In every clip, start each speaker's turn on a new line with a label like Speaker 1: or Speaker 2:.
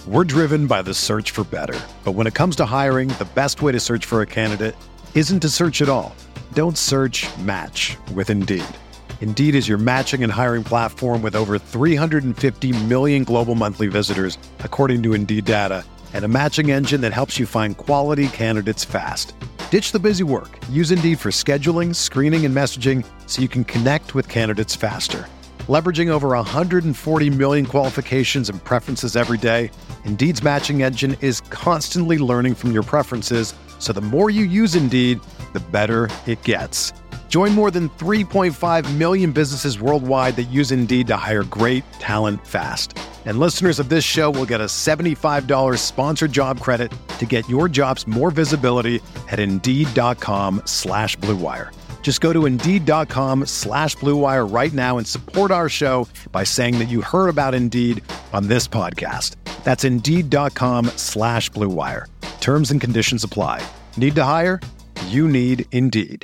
Speaker 1: We're driven by the search for better. But when it comes to hiring, the best way to search for a candidate isn't to search at all. Don't search, match with Indeed. Indeed is your matching and hiring platform with over 350 million global monthly visitors, according to Indeed data, and a matching engine that helps you find quality candidates fast. Ditch the busy work. Use Indeed for scheduling, screening, and messaging so you can connect with candidates faster. Leveraging over 140 million qualifications and preferences every day, Indeed's matching engine is constantly learning from your preferences, so the more you use Indeed, the better it gets. Join more than 3.5 million businesses worldwide that use Indeed to hire great talent fast. And listeners of this show will get a $75 sponsored job credit to get your jobs more visibility at Indeed.com/Blue Wire. Just go to Indeed.com/Blue Wire right now and support our show by saying that you heard about Indeed on this podcast. That's Indeed.com/Blue Wire. Terms and conditions apply. Need to hire? You need Indeed.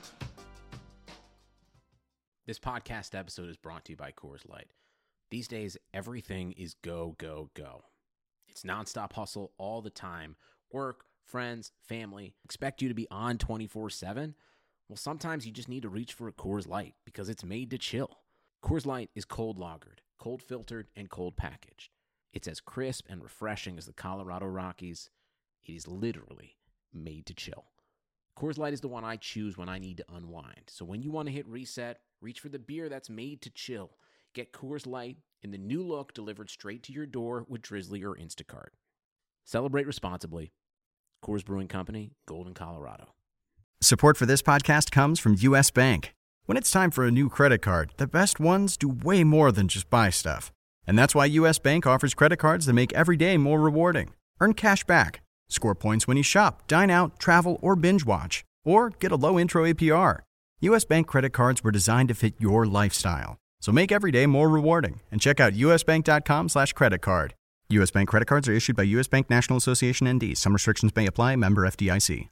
Speaker 2: This podcast episode is brought to you by Coors Light. These days, everything is go, go, go. It's nonstop hustle all the time. Work, friends, family, expect you to be on 24/7. Well, sometimes you just need to reach for a Coors Light because it's made to chill. Coors Light is cold lagered, cold filtered, and cold packaged. It's as crisp and refreshing as the Colorado Rockies. It is literally made to chill. Coors Light is the one I choose when I need to unwind. So when you want to hit reset, reach for the beer that's made to chill. Get Coors Light in the new look delivered straight to your door with Drizzly or Instacart. Celebrate responsibly. Coors Brewing Company, Golden, Colorado.
Speaker 3: Support for this podcast comes from U.S. Bank. When it's time for a new credit card, the best ones do way more than just buy stuff. And that's why U.S. Bank offers credit cards that make every day more rewarding. Earn cash back, score points when you shop, dine out, travel, or binge watch, or get a low intro APR. U.S. Bank credit cards were designed to fit your lifestyle. So make every day more rewarding and check out usbank.com/credit card. U.S. Bank credit cards are issued by U.S. Bank National Association ND. Some restrictions may apply. Member FDIC.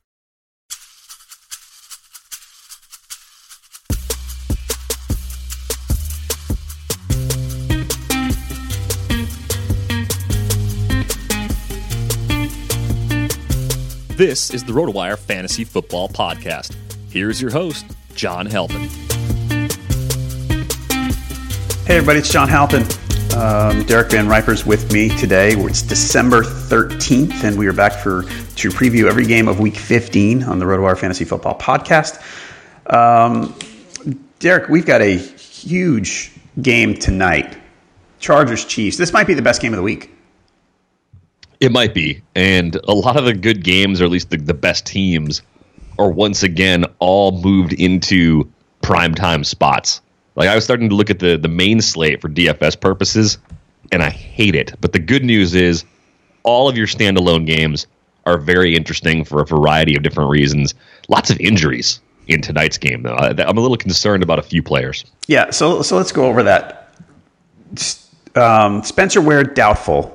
Speaker 4: This is the RotoWire Fantasy Football Podcast. Here's your host, John Halpin.
Speaker 5: Hey everybody, it's John Halpin. Derek Van Riper's with me today. It's December 13th, and we are back to preview every game of Week 15 on the RotoWire Fantasy Football Podcast. Derek, we've got a huge game tonight. Chargers-Chiefs. This might be the best game of the week.
Speaker 4: It might be, and a lot of the good games, or at least the best teams, are once again all moved into primetime spots. Like, I was starting to look at the main slate for DFS purposes, and I hate it. But the good news is all of your standalone games are very interesting for a variety of different reasons. Lots of injuries in tonight's game, though. I'm a little concerned about a few players.
Speaker 5: Yeah, so let's go over that. Spencer Ware, doubtful.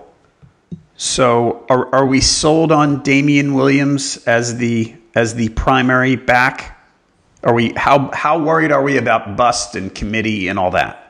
Speaker 5: So are we sold on Damian Williams as the primary back? Are we how worried are we about bust and committee and all that?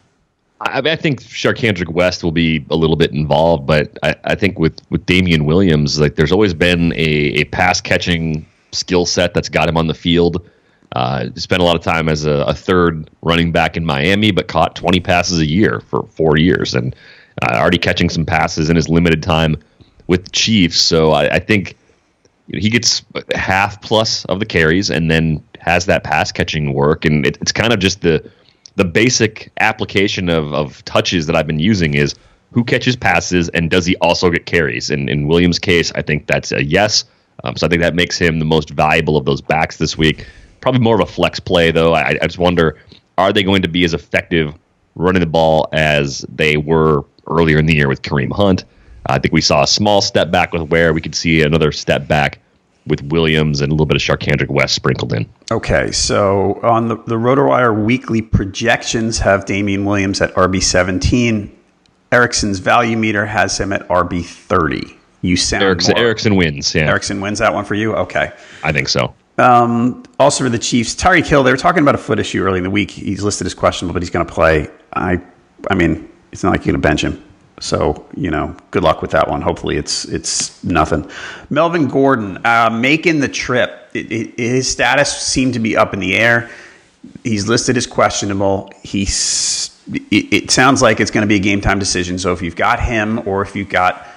Speaker 4: I think Charcandrick West will be a little bit involved, but I think with Damian Williams, like, there's always been a pass catching skill set that's got him on the field. Spent a lot of time as a third running back in Miami, but caught 20 passes a year for 4 years, and already catching some passes in his limited time with the Chiefs. So I think he gets half plus of the carries and then has that pass catching work. And it's kind of just the basic application of touches that I've been using is who catches passes and does he also get carries? And in Williams' case, I think that's a yes. So I think that makes him the most valuable of those backs this week. Probably more of a flex play, though. I just wonder, are they going to be as effective running the ball as they were earlier in the year with Kareem Hunt? I think we saw a small step back with Ware. We could see another step back with Williams and a little bit of Charcandrick West sprinkled in.
Speaker 5: Okay, so on the RotoWire weekly projections have Damian Williams at RB17. Erickson's value meter has him at RB30. You sound
Speaker 4: Erickson wins. Yeah,
Speaker 5: Erickson wins that one for you? Okay.
Speaker 4: I think so.
Speaker 5: Also for the Chiefs, Tyreek Hill, they were talking about a foot issue early in the week. He's listed as questionable, but he's going to play. I mean, it's not like you're going to bench him. So, good luck with that one. Hopefully it's nothing. Melvin Gordon, making the trip. His status seemed to be up in the air. He's listed as questionable. It sounds like it's going to be a game time decision. So if you've got him, or if you've got,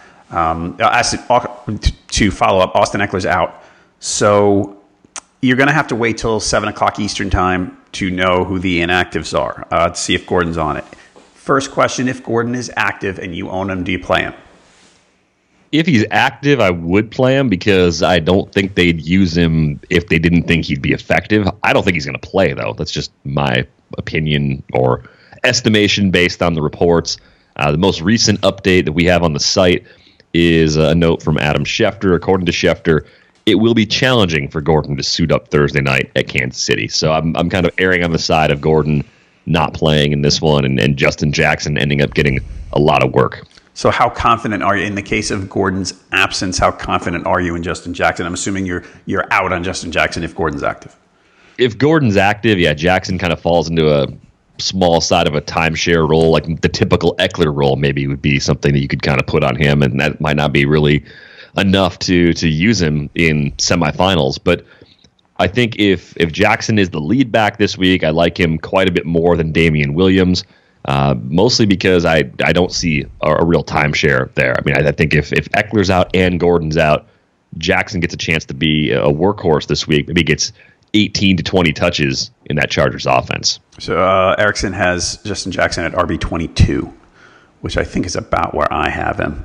Speaker 5: to follow up, Austin Eckler's out. So you're going to have to wait till 7 o'clock Eastern time to know who the inactives are, to see if Gordon's on it. First question, if Gordon is active and you own him, do you play him?
Speaker 4: If he's active, I would play him because I don't think they'd use him if they didn't think he'd be effective. I don't think he's going to play, though. That's just my opinion or estimation based on the reports. The most recent update that we have on the site is a note from Adam Schefter. According to Schefter, it will be challenging for Gordon to suit up Thursday night at Kansas City. So I'm kind of erring on the side of Gordon not playing in this one and Justin Jackson ending up getting a lot of work.
Speaker 5: So how confident are you in the case of Gordon's absence? How confident are you in Justin Jackson? I'm assuming you're out on Justin Jackson if Gordon's active.
Speaker 4: If Gordon's active, yeah, Jackson kind of falls into a small side of a timeshare role, like the typical Eckler role maybe would be something that you could kind of put on him, and that might not be really enough to use him in semifinals. But I think if Jackson is the lead back this week, I like him quite a bit more than Damian Williams, mostly because I don't see a real timeshare there. I mean, I think if Eckler's out and Gordon's out, Jackson gets a chance to be a workhorse this week. Maybe he gets 18 to 20 touches in that Chargers offense.
Speaker 5: So Erickson has Justin Jackson at RB22, which I think is about where I have him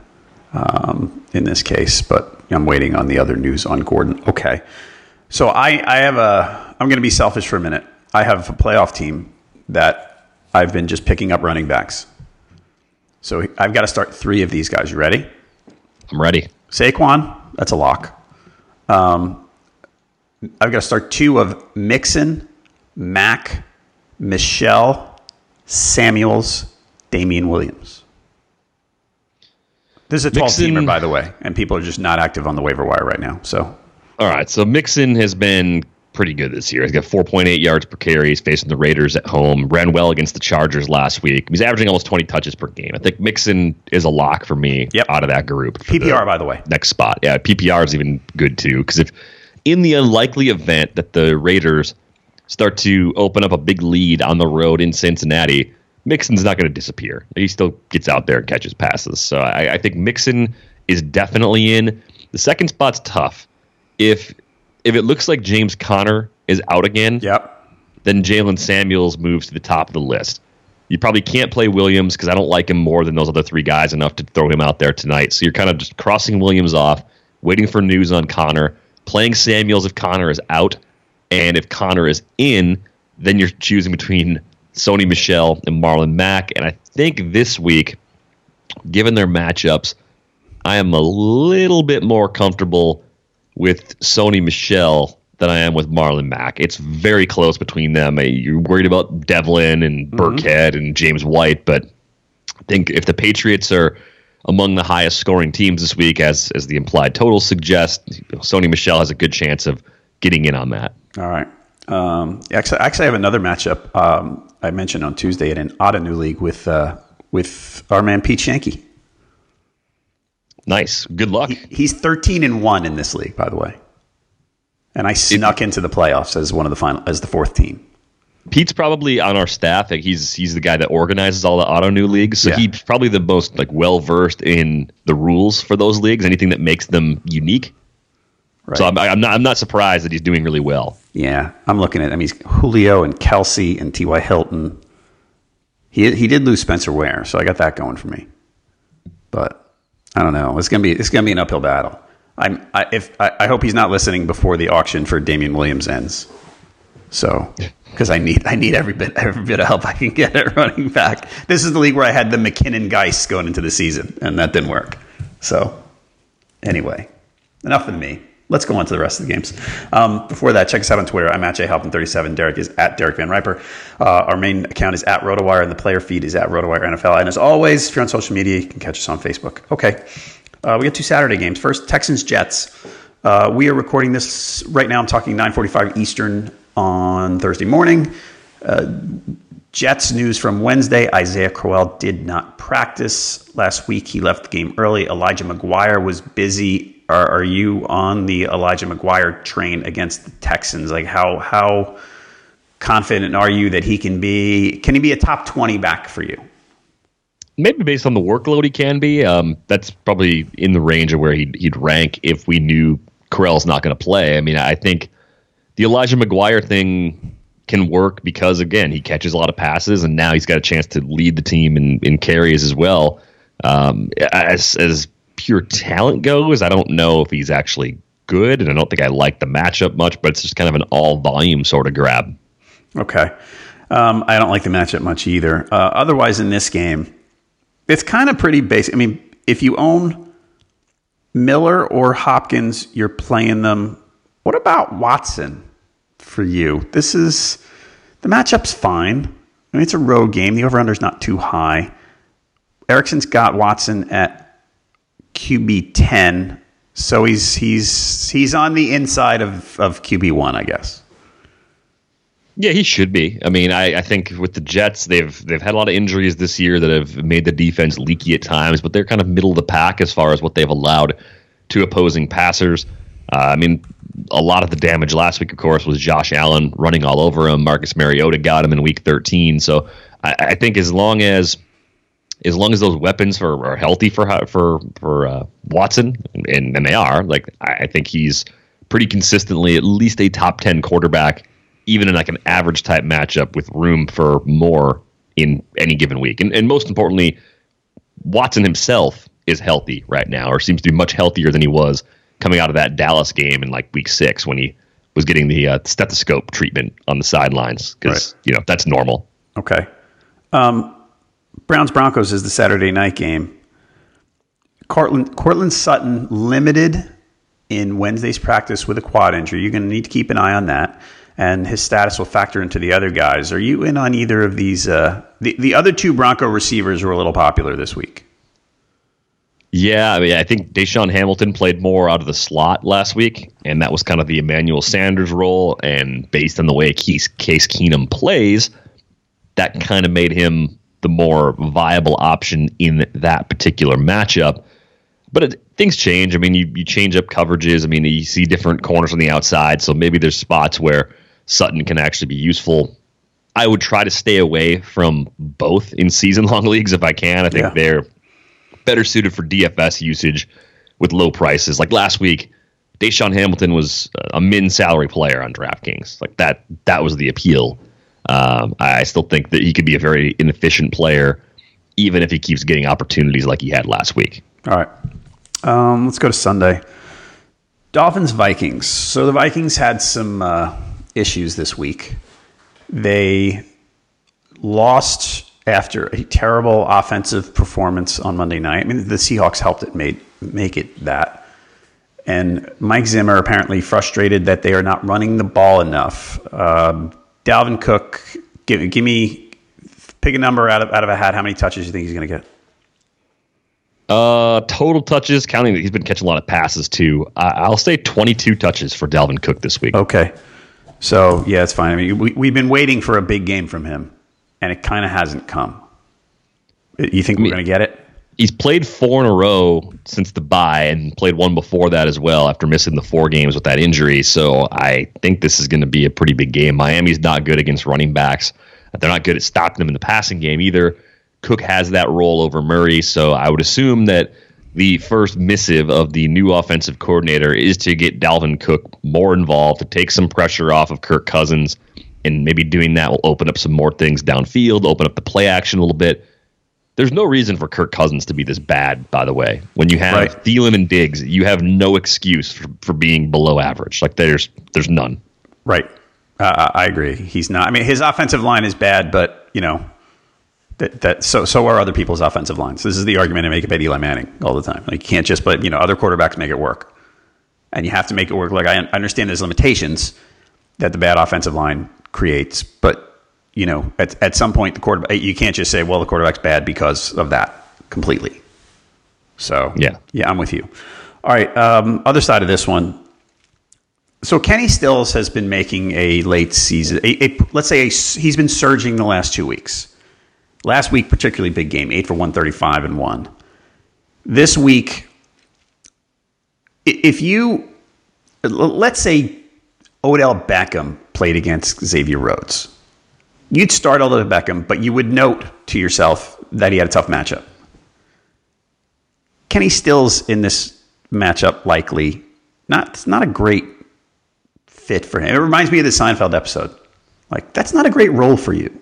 Speaker 5: in this case, but I'm waiting on the other news on Gordon. Okay. So I'm going to be selfish for a minute. I have a playoff team that I've been just picking up running backs. So I've got to start 3 of these guys. You ready?
Speaker 4: I'm ready.
Speaker 5: Saquon, that's a lock. I've got to start 2 of Mixon, Mack, Michelle, Samuels, Damian Williams. This is a 12-teamer, by the way, and people are just not active on the waiver wire right now. So,
Speaker 4: all right. So Mixon has been pretty good this year. He's got 4.8 yards per carry. He's facing the Raiders at home. Ran well against the Chargers last week. He's averaging almost 20 touches per game. I think Mixon is a lock for me out of that group.
Speaker 5: PPR, by the way.
Speaker 4: Next spot. Yeah, PPR is even good, too, because if in the unlikely event that the Raiders start to open up a big lead on the road in Cincinnati, Mixon's not going to disappear. He still gets out there and catches passes. So I think Mixon is definitely in. The second spot's tough. If it looks like James Conner is out again, then Jalen Samuels moves to the top of the list. You probably can't play Williams because I don't like him more than those other 3 guys enough to throw him out there tonight. So you're kind of just crossing Williams off, waiting for news on Conner, playing Samuels if Conner is out, and if Conner is in, then you're choosing between Sony Michel and Marlon Mack. And I think this week, given their matchups, I am a little bit more comfortable with Sony Michel than I am with Marlon Mack. It's very close between them. You're worried about Devlin and Burkhead and James White, but I think if the Patriots are among the highest scoring teams this week, as the implied total suggests, Sony Michel has a good chance of getting in on that.
Speaker 5: All right. Actually, I have another matchup I mentioned on Tuesday in an Ottoneu league with our man Pete Shanky.
Speaker 4: Nice. Good luck.
Speaker 5: He's 13-1 in this league, by the way, and I snuck into the playoffs as one of the as the 4th team.
Speaker 4: Pete's probably on our staff. He's the guy that organizes all the Ottoneu leagues, so he's probably the most well versed in the rules for those leagues. Anything that makes them unique. Right. So I'm not surprised that he's doing really well.
Speaker 5: Yeah, I'm looking at. I mean, Julio and Kelsey and T.Y. Hilton. He did lose Spencer Ware, so I got that going for me. But I don't know. It's gonna be an uphill battle. I hope he's not listening before the auction for Damian Williams ends. So, because I need every bit of help I can get at running back. This is the league where I had the McKinnon Geist going into the season, and that didn't work. So, anyway, enough of me. Let's go on to the rest of the games. Before that, check us out on Twitter. I'm at JHalpin37. Derek is at Derek Van Riper. Our main account is at RotoWire, and the player feed is at RotoWire NFL. And as always, if you're on social media, you can catch us on Facebook. Okay, we got 2 Saturday games. First, Texans-Jets. We are recording this right now. I'm talking 9:45 Eastern on Thursday morning. Jets news from Wednesday. Isaiah Crowell did not practice last week. He left the game early. Elijah McGuire was busy. Are you on the Elijah McGuire train against the Texans? Like how confident are you that can he be a top 20 back for you?
Speaker 4: Maybe based on the workload he can be. That's probably in the range of where he'd rank if we knew Correll's not going to play. I mean, I think the Elijah McGuire thing can work because, again, he catches a lot of passes, and now he's got a chance to lead the team in carries as well. As pure talent goes, I don't know if he's actually good, and I don't think I like the matchup much, but it's just kind of an all-volume sort of grab.
Speaker 5: Okay. I don't like the matchup much either. Otherwise, in this game, it's kind of pretty basic. I mean, if you own Miller or Hopkins, you're playing them. What about Watson for you? The matchup's fine. I mean, it's a road game. The over-under is not too high. Erickson's got Watson at QB 10, so he's on the inside of QB 1, I guess.
Speaker 4: Yeah, he should be. I mean, I think with the Jets, they've had a lot of injuries this year that have made the defense leaky at times, but they're kind of middle of the pack as far as what they've allowed to opposing passers. I mean, a lot of the damage last week, of course, was Josh Allen running all over him. Marcus Mariota got him in week 13. So I think as long as those weapons are healthy for Watson, and they are, like, I think he's pretty consistently at least a top 10 quarterback, even in like an average type matchup with room for more in any given week. And most importantly, Watson himself is healthy right now, or seems to be much healthier than he was coming out of that Dallas game in like week 6 when he was getting the stethoscope treatment on the sidelines, because that's normal.
Speaker 5: Okay. Browns-Broncos is the Saturday night game. Cortland Sutton limited in Wednesday's practice with a quad injury. You're going to need to keep an eye on that, and his status will factor into the other guys. Are you in on either of these? The other two Bronco receivers were a little popular this week.
Speaker 4: Yeah, I mean, I think Deshaun Hamilton played more out of the slot last week, and that was kind of the Emmanuel Sanders role. And based on the way Case Keenum plays, that kind of made him the more viable option in that particular matchup. But things change. I mean, you change up coverages. I mean, you see different corners on the outside, so maybe there's spots where Sutton can actually be useful. I would try to stay away from both in season-long leagues if I can. I think they're better suited for DFS usage with low prices. Like last week, Deshaun Hamilton was a min-salary player on DraftKings. Like that was the appeal. I still think that he could be a very inefficient player, even if he keeps getting opportunities like he had last week.
Speaker 5: All right. Let's go to Sunday. Dolphins-Vikings. So the Vikings had some issues this week. They lost after a terrible offensive performance on Monday night. I mean, the Seahawks helped it make it that. And Mike Zimmer apparently frustrated that they are not running the ball enough. Dalvin Cook, pick a number out of a hat. How many touches do you think he's going to get?
Speaker 4: Total touches, counting that he's been catching a lot of passes too. I'll say 22 touches for Dalvin Cook this week.
Speaker 5: Okay. So, yeah, it's fine. I mean, we've been waiting for a big game from him, and it kind of hasn't come. You think we're going to get it?
Speaker 4: He's played 4 in a row since the bye and played one before that as well after missing the 4 games with that injury. So I think this is going to be a pretty big game. Miami's not good against running backs. They're not good at stopping them in the passing game either. Cook has that role over Murray, so I would assume that the first missive of the new offensive coordinator is to get Dalvin Cook more involved, to take some pressure off of Kirk Cousins, and maybe doing that will open up some more things downfield, open up the play action a little bit. There's no reason for Kirk Cousins to be this bad, by the way. When you have Thielen and Diggs, you have no excuse for being below average. Like, there's none. Right.
Speaker 5: I agree. He's not. I mean, his offensive line is bad, but, so are other people's offensive lines. This is the argument I make about Eli Manning all the time. Like, you can't just let other quarterbacks make it work, and you have to make it work. Like, I understand there's limitations that the bad offensive line creates, but at some point the quarterback, you can't just say, well, the quarterback's bad because of that completely. So yeah, I'm with you. All right, other side of this one, So Kenny Stills has been making a late season. Let's say he's been surging the last 2 weeks. Last week, particularly big game, 8 for 135 and 1. This week, let's say Odell Beckham played against Xavier Rhodes, you'd start Odell Beckham, but you would note to yourself that he had a tough matchup. Kenny Stills in this matchup likely it's not a great fit for him. It reminds me of the Seinfeld episode. Like, that's not a great role for you.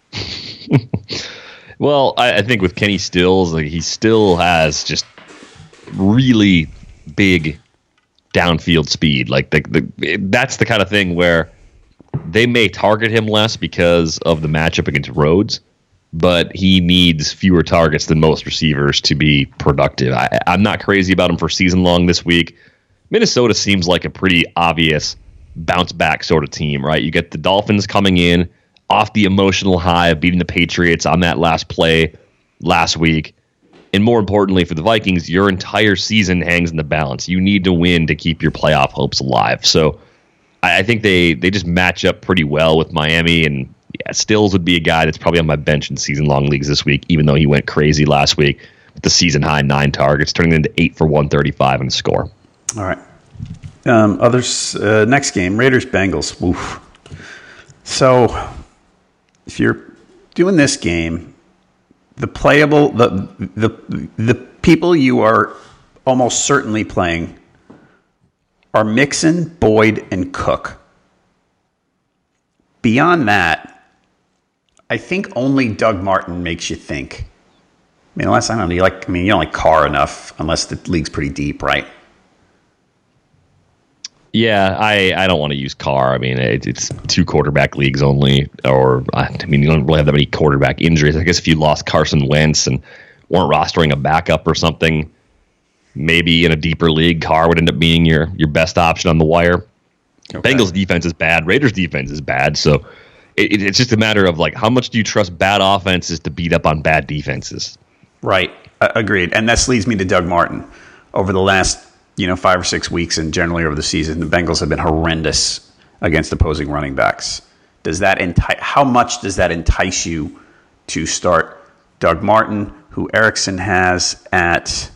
Speaker 4: Well, I think with Kenny Stills, like, he still has just really big downfield speed. Like that's the kind of thing where they may target him less because of the matchup against Rhodes, but he needs fewer targets than most receivers to be productive. I'm not crazy about him for season long this week. Minnesota seems like a pretty obvious bounce back sort of team, right? You get the Dolphins coming in off the emotional high of beating the Patriots on that last play last week. And more importantly for the Vikings, your entire season hangs in the balance. You need to win to keep your playoff hopes alive. So I think they just match up pretty well with Miami. And yeah, Stills would be a guy that's probably on my bench in season-long leagues this week, even though he went crazy last week with the season-high 9 targets, turning into 8 for 135 and a score.
Speaker 5: All right. Others. Next game, Raiders-Bengals. Oof. So if you're doing this game, the people you are almost certainly playing are Mixon, Boyd, and Cook. Beyond that, I think only Doug Martin makes you think. I mean, unless you don't like Carr enough, unless the league's pretty deep, right?
Speaker 4: Yeah, I don't want to use Carr. I mean, it's 2 quarterback leagues only, you don't really have that many quarterback injuries. I guess if you lost Carson Wentz and weren't rostering a backup or something, maybe in a deeper league, Carr would end up being your best option on the wire. Okay. Bengals defense is bad. Raiders defense is bad. So it's just a matter of like, how much do you trust bad offenses to beat up on bad defenses?
Speaker 5: Right. Agreed. And this leads me to Doug Martin. Over the last 5 or 6 weeks and generally over the season, the Bengals have been horrendous against opposing running backs. How much does that entice you to start Doug Martin, who Erickson has at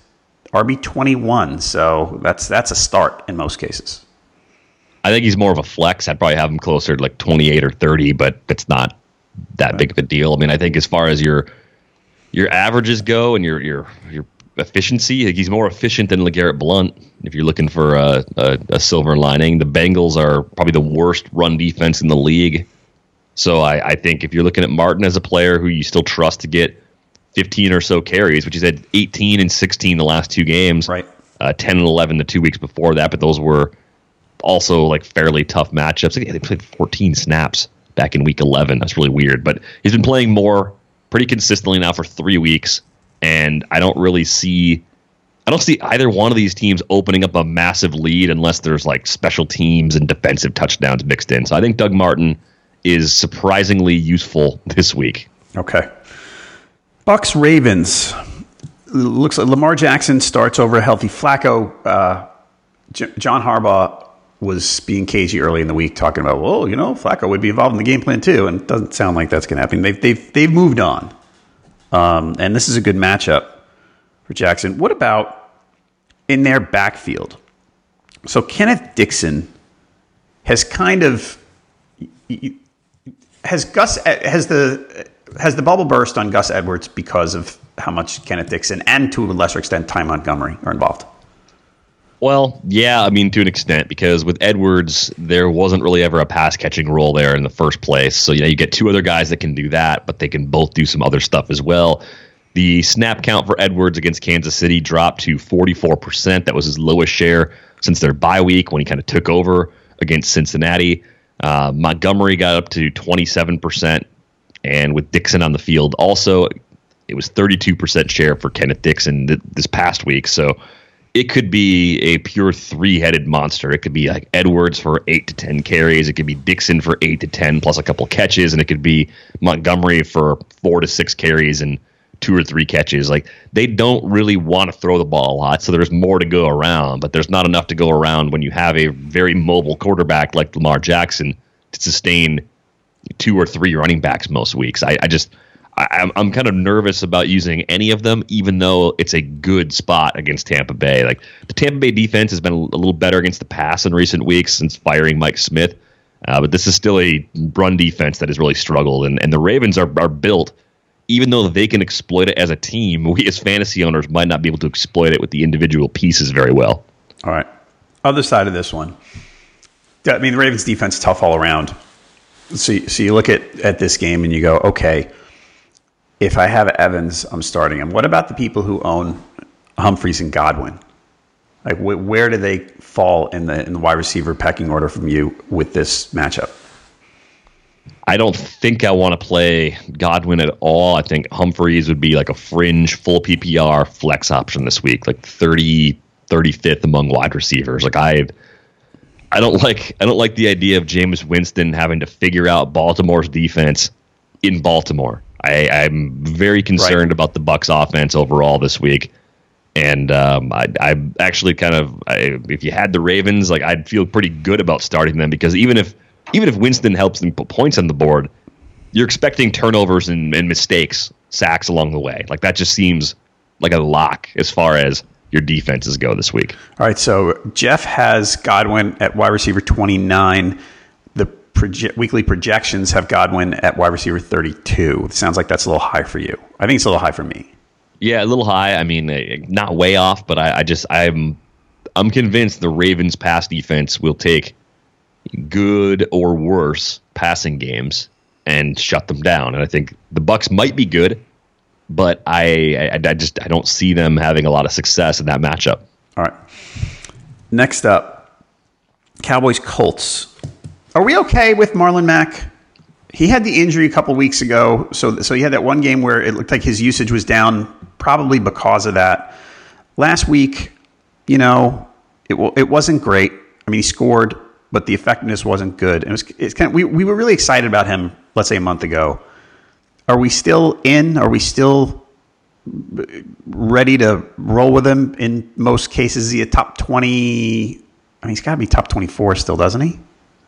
Speaker 5: RB21? So that's a start in most cases. I
Speaker 4: think he's more of a flex. I'd probably have him closer to like 28 or 30, but it's not that big of a deal. I mean, I think as far as your averages go and your efficiency, he's more efficient than LeGarrette Blount. If you're looking for a silver lining, the Bengals are probably the worst run defense in the league. So I think if you're looking at Martin as a player who you still trust to get 15 or so carries, which he's had 18 and 16 the last 2 games,
Speaker 5: right?
Speaker 4: 10 and 11 the 2 weeks before that, but those were also like fairly tough matchups. They played 14 snaps back in week 11. That's really weird, but he's been playing more pretty consistently now for 3 weeks. And I don't see either one of these teams opening up a massive lead unless there's like special teams and defensive touchdowns mixed in. So I think Doug Martin is surprisingly useful this week.
Speaker 5: Okay. Bucks Ravens. Looks like Lamar Jackson starts over a healthy Flacco. John Harbaugh was being cagey early in the week, talking about, Flacco would be involved in the game plan too, and it doesn't sound like that's going to happen. They've moved on. And this is a good matchup for Jackson. What about in their backfield? So Kenneth Dixon has has the bubble burst on Gus Edwards because of how much Kenneth Dixon and to a lesser extent Ty Montgomery are involved?
Speaker 4: Well, yeah, I mean, to an extent, because with Edwards, there wasn't really ever a pass-catching role there in the first place. So, you get 2 other guys that can do that, but they can both do some other stuff as well. The snap count for Edwards against Kansas City dropped to 44%. That was his lowest share since their bye week when he kind of took over against Cincinnati. Montgomery got up to 27%, and with Dixon on the field also, it was 32% share for Kenneth Dixon this past week. So it could be a pure 3-headed monster. It could be like Edwards for 8 to 10 carries. It could be Dixon for 8 to 10 plus a couple catches, and it could be Montgomery for 4 to 6 carries and 2 or 3 catches. Like, they don't really want to throw the ball a lot, so there's more to go around, but there's not enough to go around when you have a very mobile quarterback like Lamar Jackson to sustain 2 or 3 running backs most weeks. I'm kind of nervous about using any of them, even though it's a good spot against Tampa Bay. Like, the Tampa Bay defense has been a little better against the pass in recent weeks since firing Mike Smith. But this is still a run defense that has really struggled. And the Ravens are built, even though they can exploit it as a team, we as fantasy owners might not be able to exploit it with the individual pieces very well.
Speaker 5: All right. Other side of this one. I mean, the Ravens defense is tough all around. So you look at this game and you go, okay, if I have Evans, I'm starting him. What about the people who own Humphreys and Godwin? Like, where do they fall in the wide receiver pecking order from you with this matchup?
Speaker 4: I don't think I want to play Godwin at all. I think Humphreys would be like a fringe full PPR flex option this week, like 35th among wide receivers. Like, I don't like the idea of Jameis Winston having to figure out Baltimore's defense in Baltimore. I'm very concerned about the Bucs offense overall this week. And I actually if you had the Ravens, like, I'd feel pretty good about starting them, because even if Winston helps them put points on the board, you're expecting turnovers and mistakes, sacks along the way. Like, that just seems like a lock as far as your defenses go this week.
Speaker 5: All right, so Jeff has Godwin at wide receiver 29. The weekly projections have Godwin at wide receiver 32. It sounds like that's a little high for you. I think it's a little high for me.
Speaker 4: Yeah, a little high. I mean, not way off, but I'm convinced the Ravens' pass defense will take good or worse passing games and shut them down. And I think the Bucs might be good, but I don't see them having a lot of success in that matchup.
Speaker 5: All right. Next up, Cowboys-Colts. Are we okay with Marlon Mack? He had the injury a couple weeks ago, so he had that one game where it looked like his usage was down, probably because of that. Last week, it wasn't great. I mean, he scored, but the effectiveness wasn't good. And it's kind of, we were really excited about him, let's say a month ago. Are we still in? Are we still ready to roll with him in most cases? Is he a top 20? I mean, he's got to be top 24 still, doesn't he?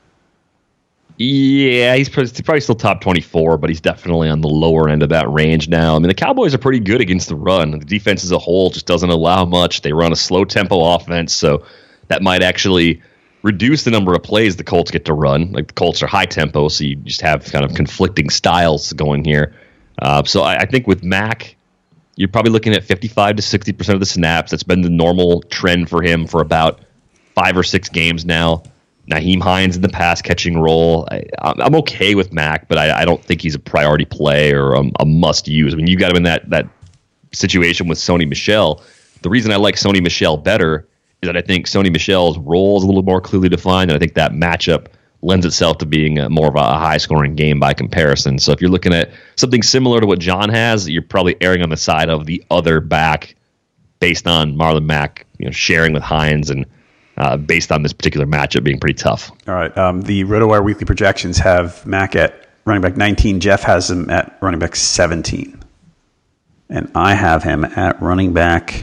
Speaker 4: Yeah, he's probably still top 24, but he's definitely on the lower end of that range now. I mean, the Cowboys are pretty good against the run. The defense as a whole just doesn't allow much. They run a slow tempo offense, so that might actually reduce the number of plays the Colts get to run. Like, the Colts are high tempo, so you just have kind of conflicting styles going here. So I think with Mack, you're probably looking at 55 to 60% of the snaps. That's been the normal trend for him for about 5 or 6 games now. Nyheim Hines in the pass catching role. I'm okay with Mack, but I don't think he's a priority play or a must use. I mean, you got him in that situation with Sony Michel. The reason I like Sony Michel better is that I think Sony Michel's role is a little more clearly defined, and I think that matchup lends itself to being more of a high-scoring game by comparison. So if you're looking at something similar to what John has, you're probably erring on the side of the other back based on Marlon Mack, sharing with Hines, and based on this particular matchup being pretty tough.
Speaker 5: All right. The RotoWire weekly projections have Mack at running back 19. Jeff has him at running back 17. And I have him at running back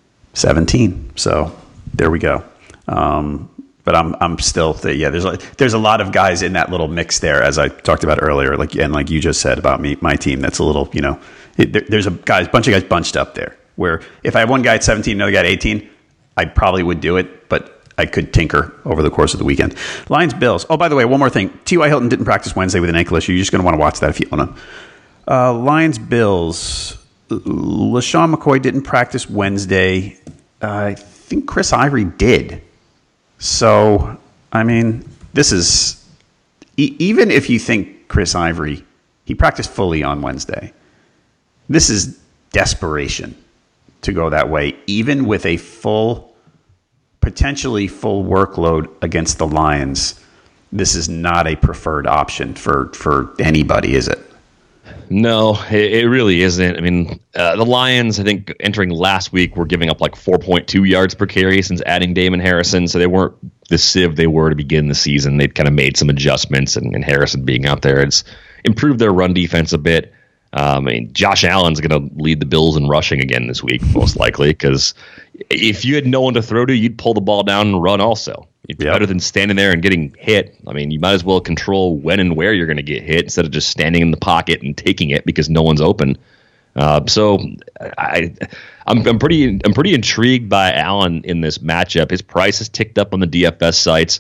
Speaker 5: 17. So there we go. But I'm still, there's a lot of guys in that little mix there, as I talked about earlier, like you just said about my team. That's a little, there's a bunch of guys bunched up there, where if I have one guy at 17, another guy at 18, I probably would do it, but I could tinker over the course of the weekend. Lions, Bills. Oh, by the way, one more thing. T.Y. Hilton didn't practice Wednesday with an ankle issue. You're just going to want to watch that if you want to. Lions, Bills. LaShawn McCoy didn't practice Wednesday. I think Chris Ivory did. So, I mean, this is... even if you think Chris Ivory, he practiced fully on Wednesday. This is desperation to go that way, even with a potentially full workload against the Lions. This is not a preferred option for anybody, is it?
Speaker 4: No, it really isn't. I mean, the Lions, I think, entering last week, were giving up like 4.2 yards per carry since adding Damon Harrison, so they weren't the sieve they were to begin the season. They'd kind of made some adjustments, and Harrison being out there, it's improved their run defense a bit. I mean, Josh Allen's going to lead the Bills in rushing again this week, most likely, because if you had no one to throw to, you'd pull the ball down and run also. It's better than standing there and getting hit. I mean, you might as well control when and where you're going to get hit instead of just standing in the pocket and taking it because no one's open. So I'm pretty intrigued by Allen in this matchup. His price has ticked up on the DFS sites.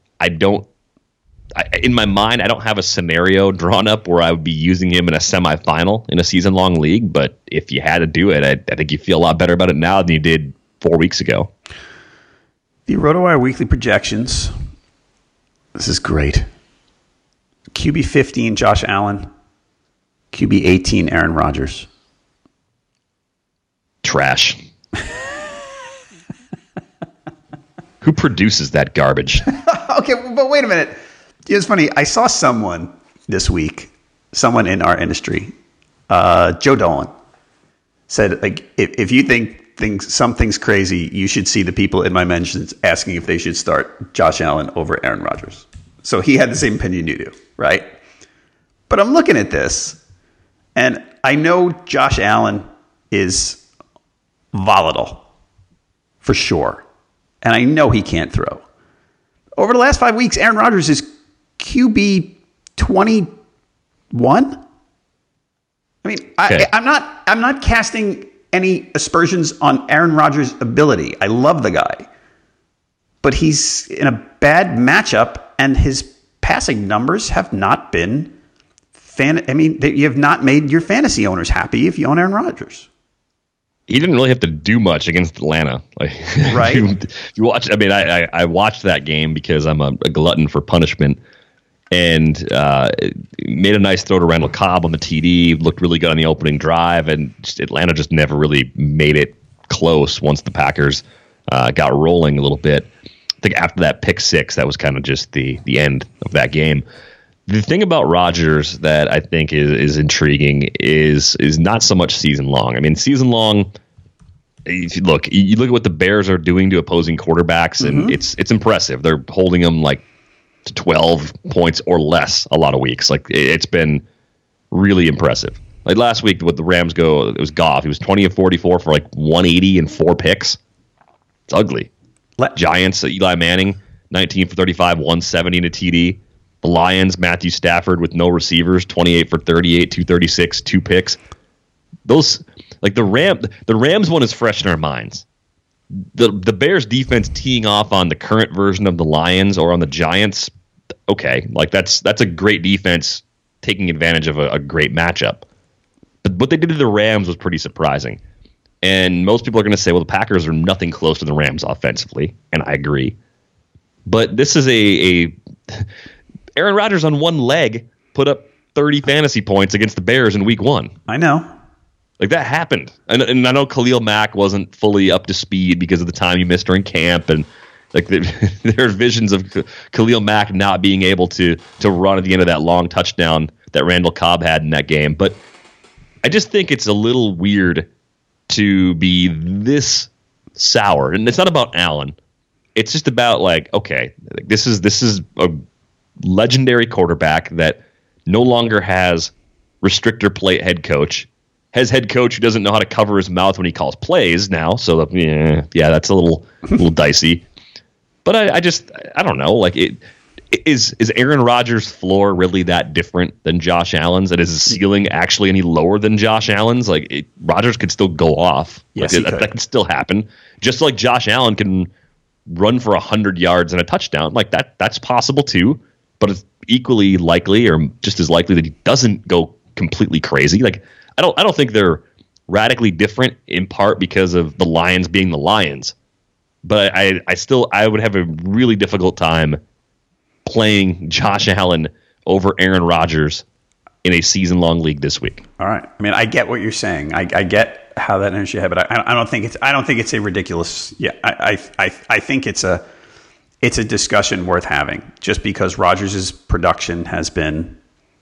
Speaker 4: In my mind, I don't have a scenario drawn up where I would be using him in a semifinal in a season-long league. But if you had to do it, I think you feel a lot better about it now than you did 4 weeks ago.
Speaker 5: The RotoWire weekly projections. This is great. QB 15, Josh Allen. QB 18, Aaron Rodgers.
Speaker 4: Trash. Who produces that garbage?
Speaker 5: Okay, but wait a minute. It's funny. I saw someone this week, someone in our industry, Joe Dolan, said, like, if you think something's crazy, you should see the people in my mentions asking if they should start Josh Allen over Aaron Rodgers. So he had the same opinion you do, right? But I'm looking at this, and I know Josh Allen is volatile for sure. And I know he can't throw. Over the last 5 weeks, Aaron Rodgers is QB 21. I mean,
Speaker 4: okay.
Speaker 5: I'm not casting any aspersions on Aaron Rodgers' ability. I love the guy. But he's in a bad matchup, and his passing numbers have not been you have not made your fantasy owners happy if you own Aaron Rodgers.
Speaker 4: He didn't really have to do much against Atlanta. Like,
Speaker 5: right.
Speaker 4: you watch. I mean, I watched that game because I'm a glutton for punishment, and made a nice throw to Randall Cobb on the TD. Looked really good on the opening drive, and Atlanta just never really made it close once the Packers got rolling a little bit. I think after that pick six, that was kind of just the end of that game. The thing about Rodgers that I think is intriguing is not so much season long. I mean, season long, you look at what the Bears are doing to opposing quarterbacks, and it's impressive. They're holding them like to 12 points or less a lot of weeks. Like, it's been really impressive. Like last week, with the Rams go, it was Goff. He was 20 of 44 for like 180 and 4 picks. It's ugly. Giants, Eli Manning, 19 for 35, 170 and a TD. The Lions, Matthew Stafford with no receivers, 28 for 38, 236, 2 picks. Those, like the Rams one is fresh in our minds. The Bears defense teeing off on the current version of the Lions or on the Giants, okay, like that's a great defense taking advantage of a great matchup. But what they did to the Rams was pretty surprising. And most people are going to say, well, the Packers are nothing close to the Rams offensively, and I agree. But this is a Aaron Rodgers on one leg put up 30 fantasy points against the Bears in week 1.
Speaker 5: I know.
Speaker 4: Like, that happened. And I know Khalil Mack wasn't fully up to speed because of the time he missed during camp. And like there are visions of Khalil Mack not being able to run at the end of that long touchdown that Randall Cobb had in that game. But I just think it's a little weird to be this sour. And it's not about Allen. It's just about like, okay, this is a legendary quarterback that no longer has restrictor plate head coach, has head coach who doesn't know how to cover his mouth when he calls plays now. So yeah, that's a little dicey. But I don't know. Like, is Aaron Rodgers' floor really that different than Josh Allen's? And is his ceiling actually any lower than Josh Allen's? Like, Rodgers could still go off.
Speaker 5: Yes,
Speaker 4: like, that could still happen. Just like Josh Allen can run for 100 yards and a touchdown. Like, that's possible too. But it's equally likely, or just as likely, that he doesn't go completely crazy. Like, I don't think they're radically different, in part because of the Lions being the Lions. But I would have a really difficult time playing Josh Allen over Aaron Rodgers in a season-long league this week.
Speaker 5: All right. I mean, I get what you're saying. I get how that enters your head, but I don't think it's a ridiculous. Yeah, I think it's a discussion worth having, just because Rodgers' production has been.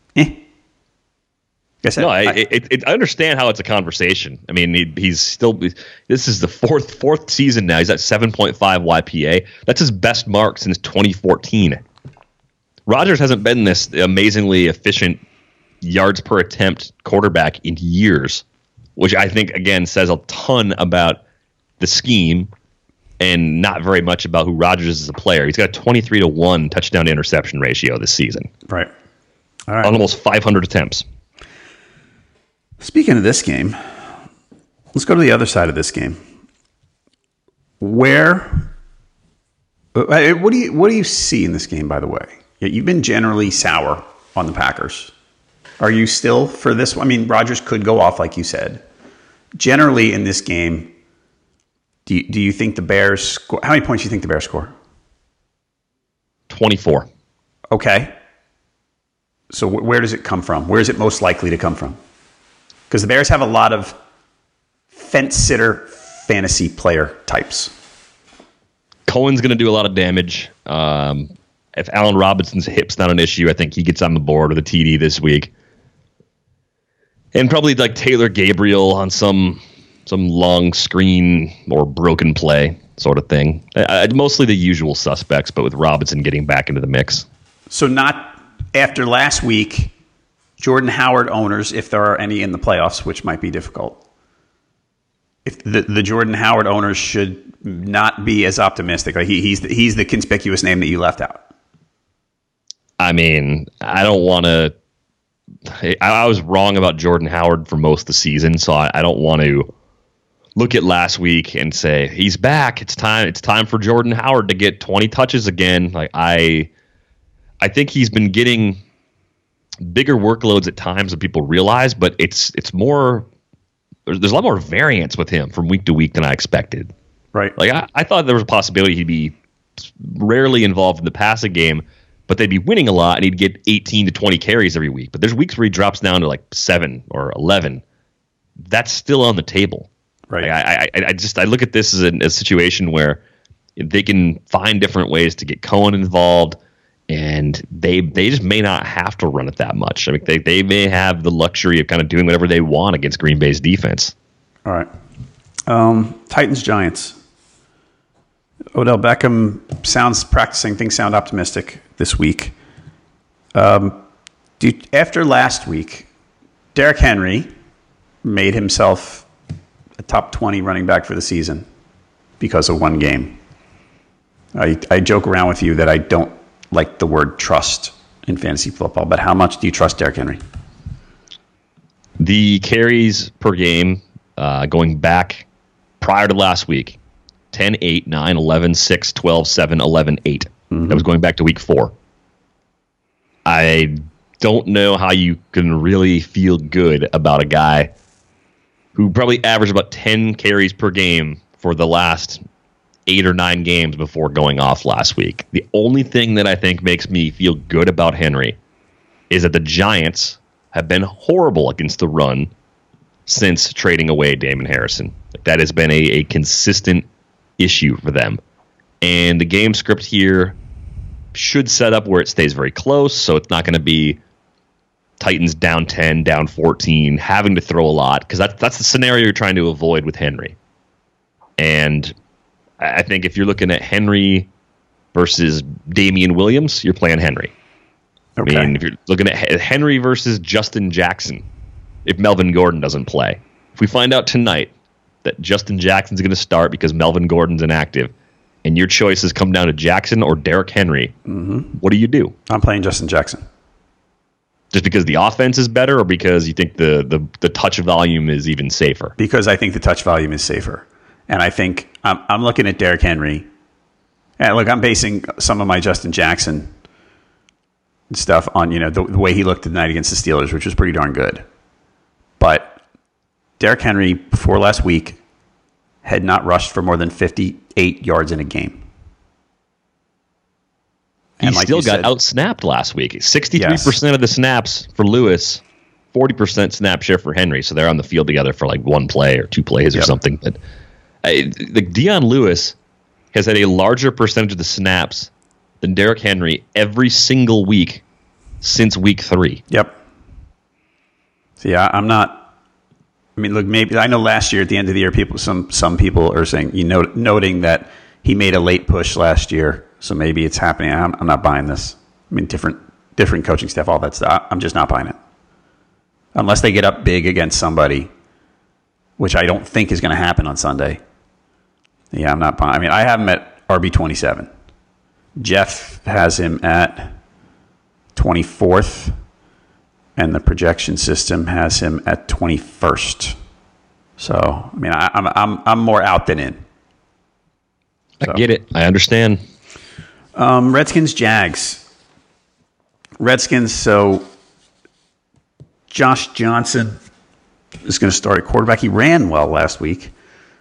Speaker 4: I understand how it's a conversation. I mean, he's still. This is the fourth season now. He's at 7.5 YPA. That's his best mark since 2014. Rodgers hasn't been this amazingly efficient yards per attempt quarterback in years, which I think, again, says a ton about the scheme and not very much about who Rodgers is as a player. He's got a 23-1 touchdown to interception ratio this season.
Speaker 5: Right. All right.
Speaker 4: On almost 500 attempts.
Speaker 5: Speaking of this game, let's go to the other side of this game. What do you see in this game, by the way? You've been generally sour on the Packers. Are you still for this one? I mean, Rodgers could go off, like you said. Generally in this game, do you think the Bears score? How many points do you think the Bears score?
Speaker 4: 24.
Speaker 5: Okay. So where does it come from? Where is it most likely to come from? Because the Bears have a lot of fence-sitter fantasy player types.
Speaker 4: Cohen's going to do a lot of damage. If Allen Robinson's hip's not an issue, I think he gets on the board with a TD this week. And probably like Taylor Gabriel on some long screen or broken play sort of thing. Mostly the usual suspects, but with Robinson getting back into the mix. So
Speaker 5: not after last week, Jordan Howard owners, if there are any in the playoffs, which might be difficult, if the Jordan Howard owners should not be as optimistic. Like he's the conspicuous name that you left out.
Speaker 4: I mean, I don't want to. I was wrong about Jordan Howard for most of the season, so I don't want to look at last week and say he's back. It's time for Jordan Howard to get 20 touches again. Like I think he's been getting bigger workloads at times than people realize, but it's more. There's a lot more variance with him from week to week than I expected.
Speaker 5: Right.
Speaker 4: Like I thought there was a possibility he'd be rarely involved in the passing game, but they'd be winning a lot and he'd get 18 to 20 carries every week. But there's weeks where he drops down to like 7 or 11. That's still on the table.
Speaker 5: Right.
Speaker 4: Like I look at this as a situation where they can find different ways to get Cohen involved, and they just may not have to run it that much. I mean, they may have the luxury of kind of doing whatever they want against Green Bay's defense.
Speaker 5: All right. Titans Giants. Odell Beckham things sound optimistic this week. After last week, Derrick Henry made himself a top 20 running back for the season because of one game. I joke around with you that I don't like the word trust in fantasy football, but how much do you trust Derrick Henry?
Speaker 4: The carries per game going back prior to last week, 10, 8, 9, 11, 6, 12, 7, 11, 8. That was going back to week 4. I don't know how you can really feel good about a guy who probably averaged about 10 carries per game for the last 8 or 9 games before going off last week. The only thing that I think makes me feel good about Henry is that the Giants have been horrible against the run since trading away Damon Harrison. That has been a consistent issue for them. And the game script here should set up where it stays very close, so it's not going to be Titans down 10, down 14, having to throw a lot, because that's the scenario you're trying to avoid with Henry. And I think if you're looking at Henry versus Damian Williams, you're playing Henry. Okay. I mean, if you're looking at Henry versus Justin Jackson, if Melvin Gordon doesn't play, if we find out tonight that Justin Jackson's going to start because Melvin Gordon's inactive, and your choices come down to Jackson or Derrick Henry, what do?
Speaker 5: I'm playing Justin Jackson.
Speaker 4: Just because the offense is better, or because you think the touch volume is even safer?
Speaker 5: Because I think the touch volume is safer. And I think I'm looking at Derrick Henry. And look, I'm basing some of my Justin Jackson stuff on the way he looked tonight against the Steelers, which was pretty darn good. But Derrick Henry, before last week, had not rushed for more than 58 yards in a game.
Speaker 4: He still got outsnapped last week. 63% of the snaps for Lewis, 40% snap share for Henry. So they're on the field together for like one play or two plays or something. But Dion Lewis has had a larger percentage of the snaps than Derrick Henry every single week since week 3.
Speaker 5: Yep. See, I'm not. I mean, look, maybe I know last year at the end of the year, some people are saying, noting that he made a late push last year, so maybe it's happening. I'm not buying this. I mean, different coaching staff, all that stuff. I'm just not buying it. unless they get up big against somebody, which I don't think is going to happen on Sunday. Yeah, I'm not. I mean, I have him at RB27. Jeff has him at 24th, and the projection system has him at 21st. So, I mean, I'm more out than in.
Speaker 4: So. I get it. I understand.
Speaker 5: Redskins, Jags. Redskins, so Josh Johnson is going to start at quarterback. He ran well last week.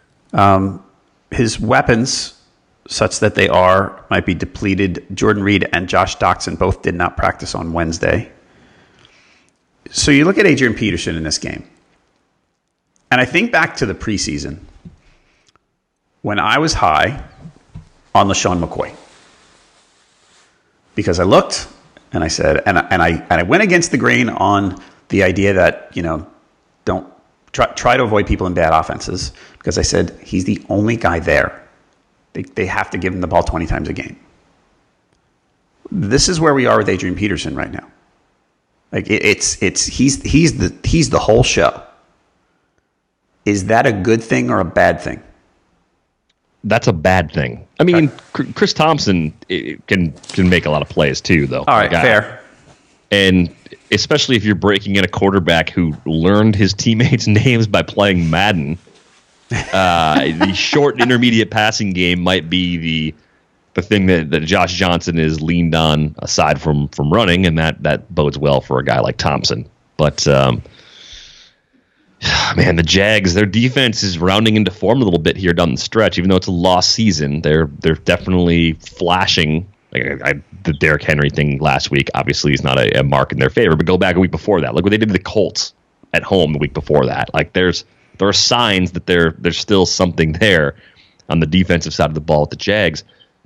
Speaker 5: His weapons, such that they might be depleted. Jordan Reed and Josh Doxson both did not practice on Wednesday. So you look at Adrian Peterson in this game, and I think back to the preseason when I was high on LaShawn McCoy, because I looked and I said, and I went against the grain on the idea that, don't try to avoid people in bad offenses, because I said he's the only guy there. They have to give him the ball 20 times a game. This is where we are with Adrian Peterson right now. Like he's the whole show. Is that a good thing or a bad thing?
Speaker 4: That's a bad thing. I mean, Chris Thompson can make a lot of plays too, though.
Speaker 5: All right, fair.
Speaker 4: And especially if you're breaking in a quarterback who learned his teammates' names by playing Madden, the short and intermediate passing game might be the thing that Josh Johnson is leaned on aside from running, and that bodes well for a guy like Thompson. But man, the Jags, their defense is rounding into form a little bit here down the stretch. Even though it's a lost season, they're definitely flashing. The Derrick Henry thing last week obviously is not a mark in their favor, but go back a week before that. Look what they did to the Colts at home the week before that. Like there are signs that there's still something there on the defensive side of the ball with the Jags.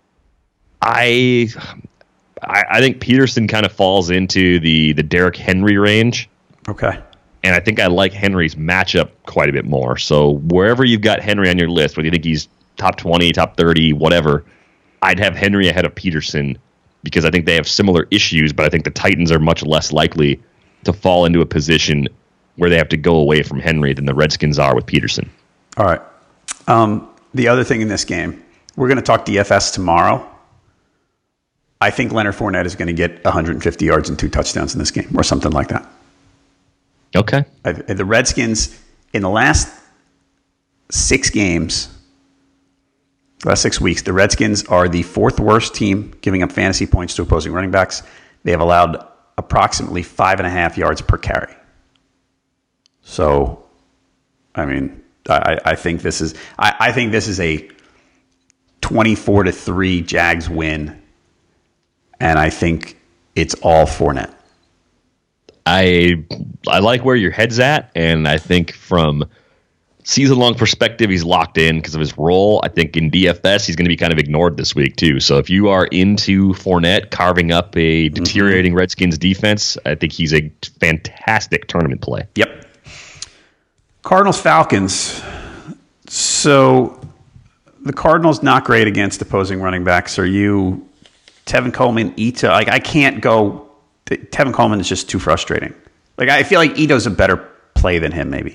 Speaker 4: I think Peterson kind of falls into the Derrick Henry range.
Speaker 5: Okay.
Speaker 4: And I think I like Henry's matchup quite a bit more. So wherever you've got Henry on your list, whether you think he's top 20, top 30, whatever, I'd have Henry ahead of Peterson because I think they have similar issues, but I think the Titans are much less likely to fall into a position where they have to go away from Henry than the Redskins are with Peterson.
Speaker 5: All right. The other thing in this game, we're going to talk DFS tomorrow. I think Leonard Fournette is going to get 150 yards and 2 touchdowns in this game or something like that.
Speaker 4: Okay.
Speaker 5: The Redskins, in the last 6 games, last 6 weeks, the Redskins are the 4th worst team giving up fantasy points to opposing running backs. They have allowed approximately 5.5 yards per carry. So, I mean, I think this is a 24-3 Jags win, and I think it's all Fournette.
Speaker 4: I like where your head's at, and I think from season-long perspective, he's locked in because of his role. I think in DFS, he's going to be kind of ignored this week, too. So if you are into Fournette carving up a deteriorating Redskins defense, I think he's a fantastic tournament play.
Speaker 5: Yep. Cardinals-Falcons. So the Cardinals not great against opposing running backs. Are you Tevin Coleman, Ito? Like, I can't go. Tevin Coleman is just too frustrating. Like, I feel like Ito's a better play than him, maybe.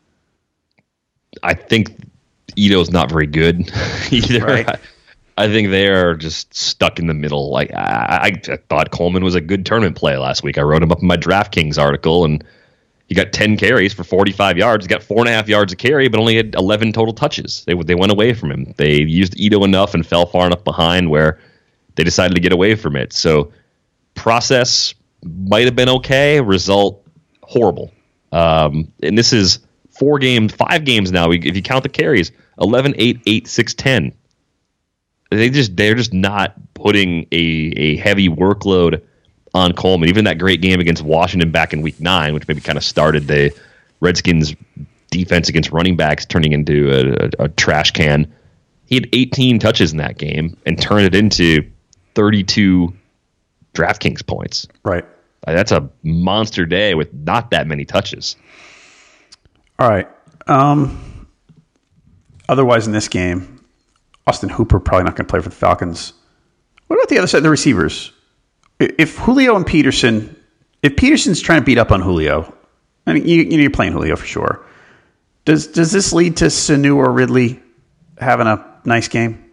Speaker 4: I think Ito's not very good either.
Speaker 5: Right.
Speaker 4: I think they are just stuck in the middle. Like I thought Coleman was a good tournament play last week. I wrote him up in my DraftKings article, and he got 10 carries for 45 yards. He got 4.5 yards a carry, but only had 11 total touches. They went away from him. They used Ito enough and fell far enough behind where they decided to get away from it. So process might have been okay. Result horrible. And this is 5 games now. If you count the carries, 11, 8, 8, 6, 10. They're just not putting a heavy workload on Coleman. Even that great game against Washington back in Week 9, which maybe kind of started the Redskins' defense against running backs turning into a trash can. He had 18 touches in that game and turned it into 32 DraftKings points.
Speaker 5: Right.
Speaker 4: That's a monster day with not that many touches.
Speaker 5: All right. Otherwise, in this game, Austin Hooper probably not going to play for the Falcons. What about the other side, the receivers? If Julio and Peterson, if Peterson's trying to beat up on Julio, I mean, you're playing Julio for sure. Does this lead to Sanu or Ridley having a nice game?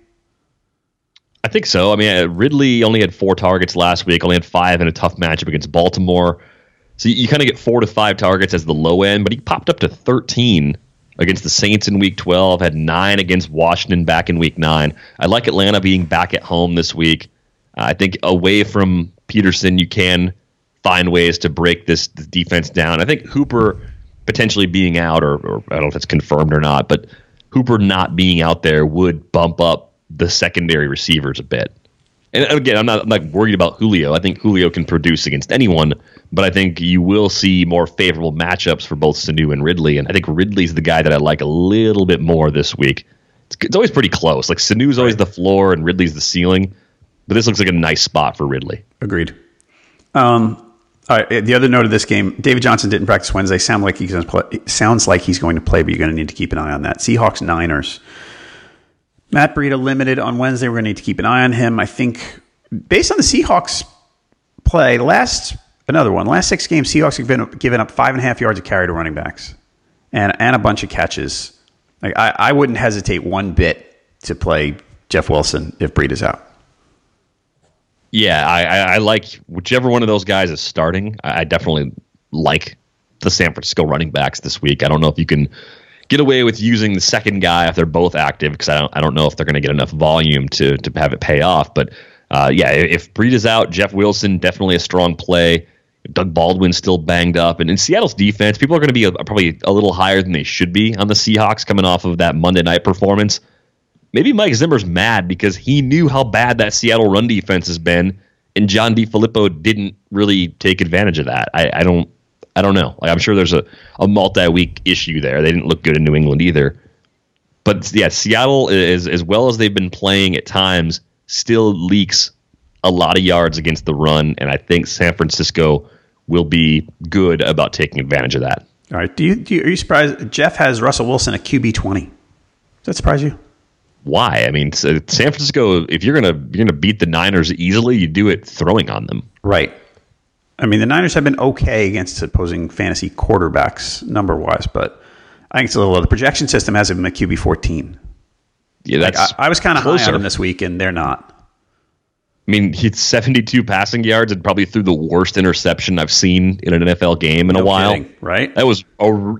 Speaker 4: I think so. I mean, Ridley only had 4 targets last week, only had 5 in a tough matchup against Baltimore. So you kind of get 4 to 5 targets as the low end, but he popped up to 13 against the Saints in Week 12, had 9 against Washington back in Week 9. I like Atlanta being back at home this week. I think away from Peterson, you can find ways to break this defense down. I think Hooper potentially being out, or I don't know if it's confirmed or not, but Hooper not being out there would bump up the secondary receivers a bit. And again, I'm not worried about Julio. I think Julio can produce against anyone, but I think you will see more favorable matchups for both Sanu and Ridley. And I think Ridley's the guy that I like a little bit more this week. It's always pretty close. Like Sanu's always the floor and Ridley's the ceiling, but this looks like a nice spot for Ridley.
Speaker 5: Agreed. All right, the other note of this game, David Johnson didn't practice Wednesday. Sounds like he's going to play, but you're going to need to keep an eye on that. Seahawks, Niners. Matt Breida limited on Wednesday. We're going to need to keep an eye on him. I think based on the Seahawks play, last 6 games, Seahawks have given up 5.5 yards of carry to running backs and a bunch of catches. Like I wouldn't hesitate one bit to play Jeff Wilson if Breida's out.
Speaker 4: Yeah, I like whichever one of those guys is starting. I definitely like the San Francisco running backs this week. I don't know if you can get away with using the second guy if they're both active, because I don't know if they're going to get enough volume to have it pay off. But if Breida's out, Jeff Wilson definitely a strong play. Doug Baldwin's still banged up, and in Seattle's defense, people are going to be probably a little higher than they should be on the Seahawks coming off of that Monday night performance. Maybe Mike Zimmer's mad because he knew how bad that Seattle run defense has been, and John DeFilippo didn't really take advantage of that. I don't know. Like, I'm sure there's a multi-week issue there. They didn't look good in New England either. But yeah, Seattle, is as well as they've been playing at times, still leaks a lot of yards against the run, and I think San Francisco will be good about taking advantage of that.
Speaker 5: All right. Are you surprised Jeff has Russell Wilson at QB 20? Does that surprise you?
Speaker 4: Why? I mean, San Francisco, if you're gonna beat the Niners easily, you do it throwing on them.
Speaker 5: Right. I mean, the Niners have been okay against opposing fantasy quarterbacks number-wise, but I think it's a little low. The projection system has him at QB 14.
Speaker 4: Yeah, that's
Speaker 5: I was kind of high on him
Speaker 4: closer.
Speaker 5: this week, and they're not.
Speaker 4: I mean, he had 72 passing yards and probably threw the worst interception I've seen in an NFL game in a while.
Speaker 5: Kidding, right?
Speaker 4: That was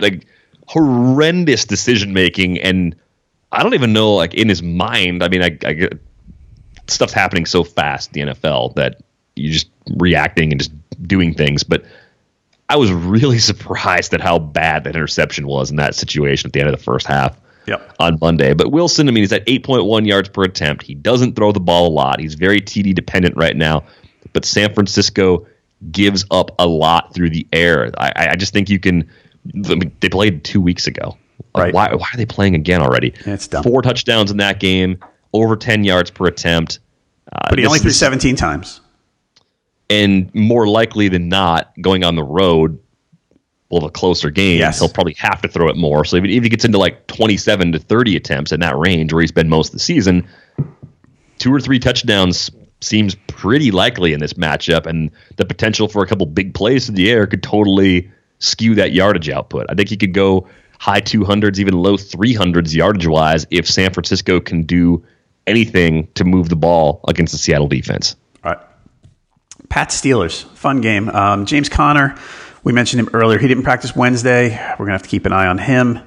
Speaker 4: horrendous decision making, and I don't even know, like, in his mind. I mean, I get stuff's happening so fast in the NFL that you're just reacting and just doing things. But I was really surprised at how bad that interception was in that situation at the end of the first half.
Speaker 5: Yep.
Speaker 4: On Monday. But Wilson, I mean, he's at 8.1 yards per attempt. He doesn't throw the ball a lot. He's very TD dependent right now. But San Francisco gives up a lot through the air. I just think you can. I mean, they played 2 weeks ago.
Speaker 5: Right.
Speaker 4: Why are they playing again already?
Speaker 5: Yeah, it's dumb.
Speaker 4: 4 touchdowns in that game, over 10 yards per attempt.
Speaker 5: But he only threw 17 times.
Speaker 4: And more likely than not, going on the road, will have a closer game.
Speaker 5: Yes.
Speaker 4: He'll probably have to throw it more. So if he gets into like 27 to 30 attempts in that range where he's been most of the season, 2 or 3 touchdowns seems pretty likely in this matchup. And the potential for a couple big plays in the air could totally skew that yardage output. I think he could go high 200s, even low 300s yardage-wise if San Francisco can do anything to move the ball against the Seattle defense.
Speaker 5: All right. Pats Steelers, fun game. James Conner, we mentioned him earlier. He didn't practice Wednesday. We're going to have to keep an eye on him.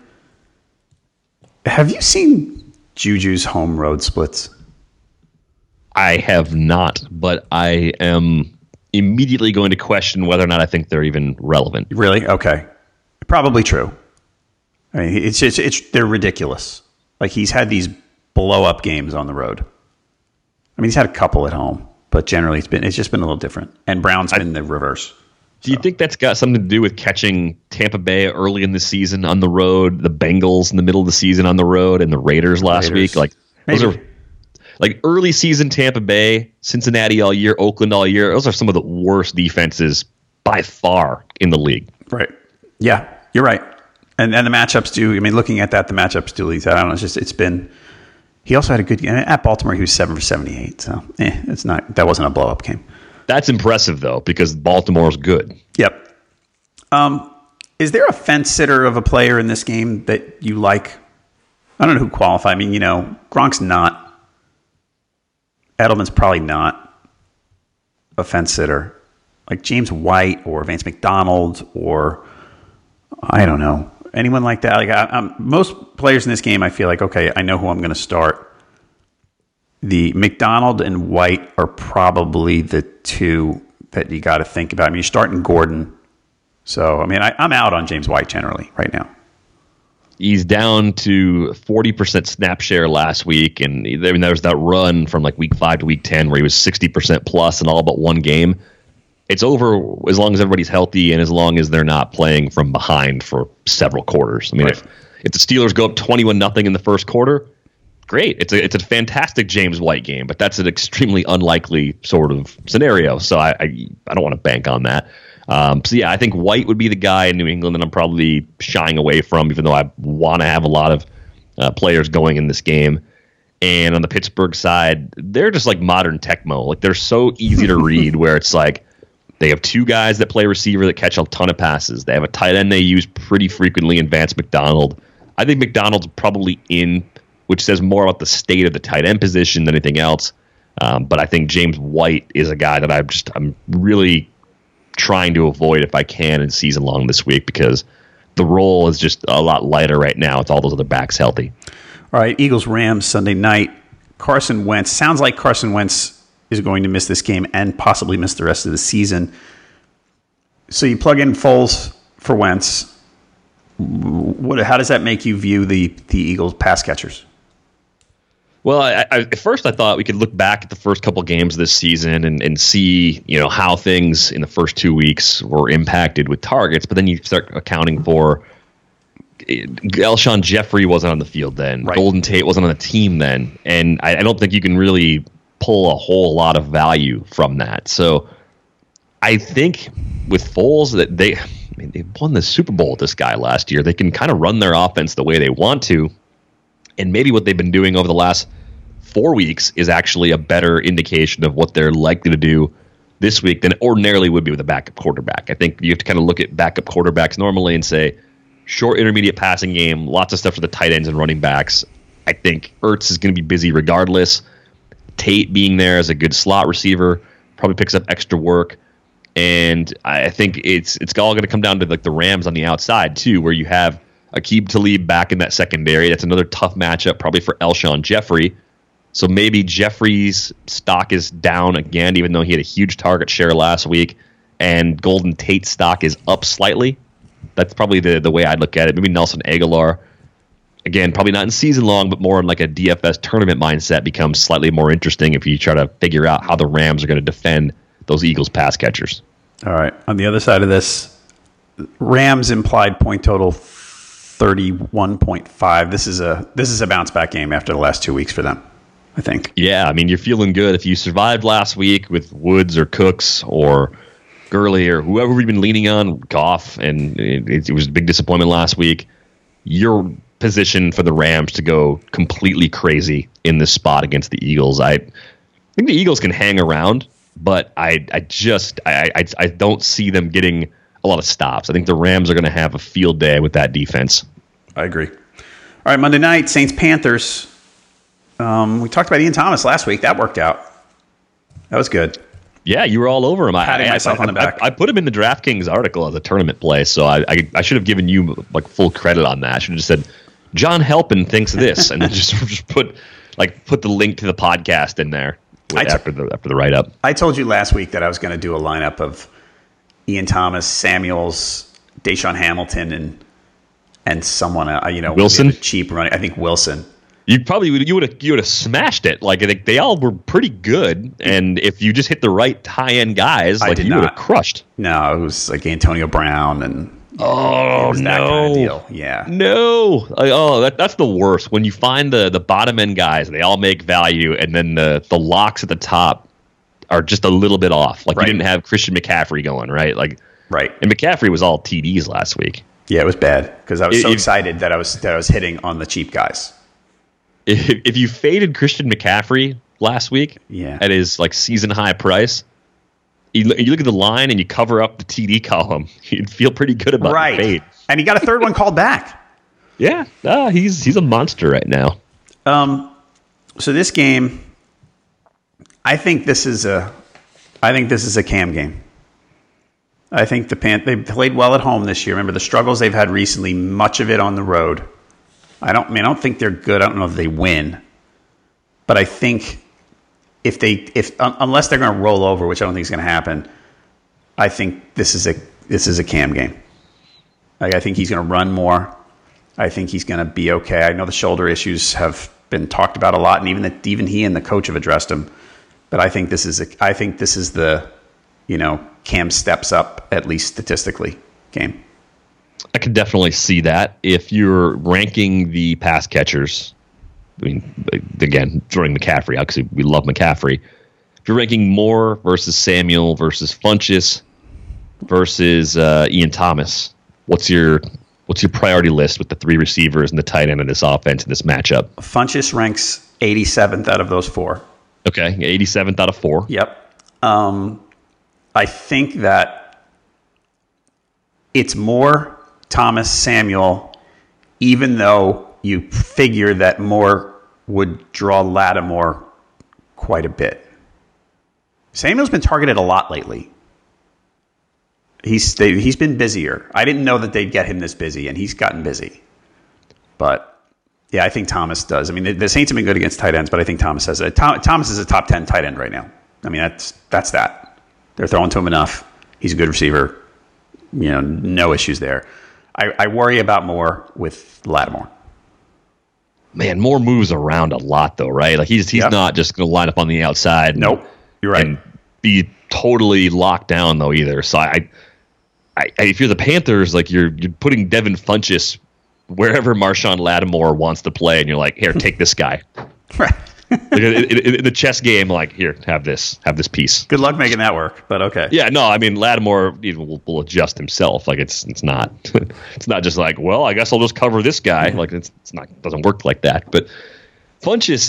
Speaker 5: Have you seen Juju's home road splits?
Speaker 4: I have not, but I am immediately going to question whether or not I think they're even relevant.
Speaker 5: Really? Okay. Probably true. I mean, they're ridiculous. Like, he's had these blow-up games on the road. I mean, he's had a couple at home, but generally it's just been a little different. And Brown's been the reverse.
Speaker 4: Do you think that's got something to do with catching Tampa Bay early in the season on the road, the Bengals in the middle of the season on the road, and the Raiders last week? Like, those are like early season Tampa Bay, Cincinnati all year, Oakland all year. Those are some of the worst defenses by far in the league.
Speaker 5: Right. Yeah, you're right. And the matchups do. I mean, looking at that, the matchups do lead. I don't know. It's been. He also had a good game at Baltimore. He was 7 for 78. So it's not. That wasn't a blow up game.
Speaker 4: That's impressive though, because Baltimore's good.
Speaker 5: Yep. Is there a fence sitter of a player in this game that you like? I don't know who qualifies. I mean, Gronk's not. Edelman's probably not a fence sitter. Like James White or Vance McDonald or I don't know. Anyone like that? Like most players in this game, I feel like, okay, I know who I'm going to start. The McDonald and White are probably the two that you got to think about. I mean, you're starting Gordon. So, I mean, I'm out on James White generally right now.
Speaker 4: He's down to 40% snap share last week. And there was that run from like week 5 to week 10 where he was 60% plus in all but one game. It's over as long as everybody's healthy and as long as they're not playing from behind for several quarters. I mean,
Speaker 5: right.
Speaker 4: if the Steelers go up 21-0 in the first quarter, great. It's a fantastic James White game, but that's an extremely unlikely sort of scenario. So I don't want to bank on that. So yeah, I think White would be the guy in New England that I'm probably shying away from, even though I want to have a lot of players going in this game. And on the Pittsburgh side, they're just like modern Tecmo. Like they're so easy to read where it's like they have two guys that play receiver that catch a ton of passes. They have a tight end they use pretty frequently in Vance McDonald. I think McDonald's probably in, which says more about the state of the tight end position than anything else. But I think James White is a guy that I'm really trying to avoid if I can in season long this week because the role is just a lot lighter right now with all those other backs healthy.
Speaker 5: All right, Eagles-Rams Sunday night. Carson Wentz. Sounds like Carson Wentz is going to miss this game and possibly miss the rest of the season. So you plug in Foles for Wentz. How does that make you view the Eagles pass catchers?
Speaker 4: Well, at first I thought we could look back at the first couple games this season and see, how things in the first 2 weeks were impacted with targets. But then you start accounting for Alshon Jeffrey wasn't on the field then.
Speaker 5: Right.
Speaker 4: Golden Tate wasn't on the team then. And I don't think you can really pull a whole lot of value from that. So I think with Foles that they won the Super Bowl with this guy last year. They can kind of run their offense the way they want to. And maybe what they've been doing over the last 4 weeks is actually a better indication of what they're likely to do this week than it ordinarily would be with a backup quarterback. I think you have to kind of look at backup quarterbacks normally and say, short intermediate passing game, lots of stuff for the tight ends and running backs. I think Ertz is going to be busy regardless. Tate being there as a good slot receiver probably picks up extra work. And I think it's all going to come down to like the Rams on the outside too, where you have Aqib Talib back in that secondary. That's another tough matchup, probably for Alshon Jeffrey. So maybe Jeffrey's stock is down again, even though he had a huge target share last week. And Golden Tate's stock is up slightly. That's probably the way I'd look at it. Maybe Nelson Aguilar, again, probably not in season long, but more in like a DFS tournament mindset, becomes slightly more interesting if you try to figure out how the Rams are going to defend those Eagles pass catchers.
Speaker 5: All right. On the other side of this, Rams implied point total 31.5. This is a bounce back game after the last 2 weeks for them, I think.
Speaker 4: Yeah, I mean, you're feeling good. If you survived last week with Woods or Cooks or Gurley or whoever we've been leaning on, Goff, and it was a big disappointment last week, you're positioned for the Rams to go completely crazy in this spot against the Eagles. I think the Eagles can hang around, but I don't see them getting a lot of stops. I think the Rams are going to have a field day with that defense.
Speaker 5: I agree. All right, Monday night, Saints-Panthers. We talked about Ian Thomas last week. That worked out. That was good.
Speaker 4: Yeah, you were all over him.
Speaker 5: Patting myself on the back.
Speaker 4: I put him in the DraftKings article as a tournament play, so I should have given you like full credit on that. I should have just said, John Halpin thinks this, and then just put the link to the podcast in there after the write-up.
Speaker 5: I told you last week that I was going to do a lineup of Ian Thomas, Samuels, Deshaun Hamilton, and someone,
Speaker 4: Wilson,
Speaker 5: cheap running. I think Wilson.
Speaker 4: You would have smashed it. Like I think they all were pretty good, and if you just hit the right high end guys, like you would have crushed.
Speaker 5: No, it was like Antonio Brown and
Speaker 4: it was
Speaker 5: that kind of deal. Yeah,
Speaker 4: no, that's the worst when you find the bottom end guys. They all make value, and then the locks at the top are just a little bit off. Like you didn't have Christian McCaffrey going right. And McCaffrey was all TDs last week.
Speaker 5: Yeah, it was bad because I was so excited that I was hitting on the cheap guys.
Speaker 4: If you faded Christian McCaffrey last week
Speaker 5: at
Speaker 4: his like season high price, you look at the line and you cover up the TD column, you'd feel pretty good about the fade.
Speaker 5: And he got a third one called back.
Speaker 4: Yeah, he's a monster right now.
Speaker 5: So this game, I think this is a Cam game. I think they played well at home this year. Remember the struggles they've had recently, much of it on the road. I don't think they're good. I don't know if they win, but I think unless they're going to roll over, which I don't think is going to happen, I think this is a Cam game. Like, I think he's going to run more. I think he's going to be okay. I know the shoulder issues have been talked about a lot, and even he and the coach have addressed him. But I think this is the Cam steps up, at least statistically, game.
Speaker 4: I could definitely see that. If you're ranking the pass catchers, I mean, again, throwing McCaffrey out because we love McCaffrey. If you're ranking Moore versus Samuel versus Funchess versus Ian Thomas, what's your priority list with the three receivers and the tight end in this offense in this matchup?
Speaker 5: Funchess ranks 87th out of those four.
Speaker 4: Okay, 87th out of 4.
Speaker 5: Yep. I think that it's Moore, Thomas, Samuel, even though you figure that Moore would draw Lattimore quite a bit. Samuel's been targeted a lot lately. He's been busier. I didn't know that they'd get him this busy, and he's gotten busy. But yeah, I think Thomas does. I mean, the Saints have been good against tight ends, but I think Thomas has it. Thomas is a top 10 tight end right now. I mean, that's that. They're throwing to him enough. He's a good receiver. No issues there. I worry about Moore with Lattimore.
Speaker 4: Man, Moore moves around a lot, though, right? Like he's not just going to line up on the outside.
Speaker 5: Nope, you're right.
Speaker 4: And be totally locked down though either. So I if you're the Panthers, like you're putting Devin Funchess wherever Marshawn Lattimore wants to play, and you're like, here, take this guy.
Speaker 5: Right.
Speaker 4: Like in the chess game, like, here, have this piece.
Speaker 5: Good luck making that work, but okay.
Speaker 4: Yeah, no, I mean Lattimore will adjust himself. Like it's not it's not just like, well, I guess I'll just cover this guy. Like it doesn't work like that. But Funchess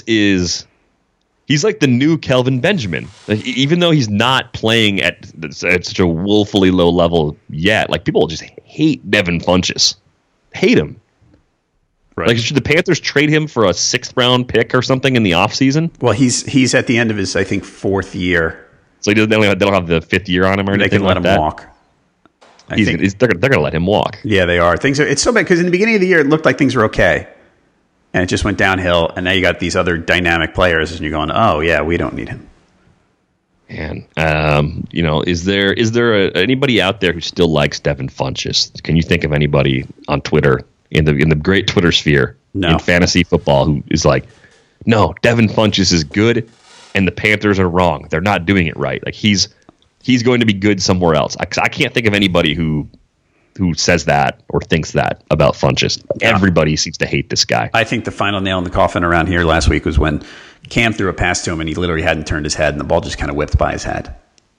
Speaker 4: he's like the new Kelvin Benjamin. Like, even though he's not playing at such a woefully low level yet, like people just hate Devin Funchess. Hate him. Right. Like, should the Panthers trade him for a 6th round pick or something in the offseason?
Speaker 5: Well, he's at the end of his, I think, 4th year.
Speaker 4: So they don't have the 5th year on him or anything.
Speaker 5: They can let
Speaker 4: like
Speaker 5: him
Speaker 4: that?
Speaker 5: walk.
Speaker 4: They're going to let him walk.
Speaker 5: Yeah, they are. It's so bad because in the beginning of the year it looked like things were okay, and it just went downhill. And now you got these other dynamic players, and you're going, oh yeah, we don't need him.
Speaker 4: And is there anybody out there who still likes Devin Funchess? Can you think of anybody on Twitter? In the great Twitter sphere in fantasy football, who is like, no, Devin Funchess is good, and the Panthers are wrong. They're not doing it right. Like he's going to be good somewhere else. I can't think of anybody who says that or thinks that about Funchess. Everybody seems to hate this guy.
Speaker 5: I think the final nail in the coffin around here last week was when Cam threw a pass to him, and he literally hadn't turned his head, and the ball just kind of whipped by his head.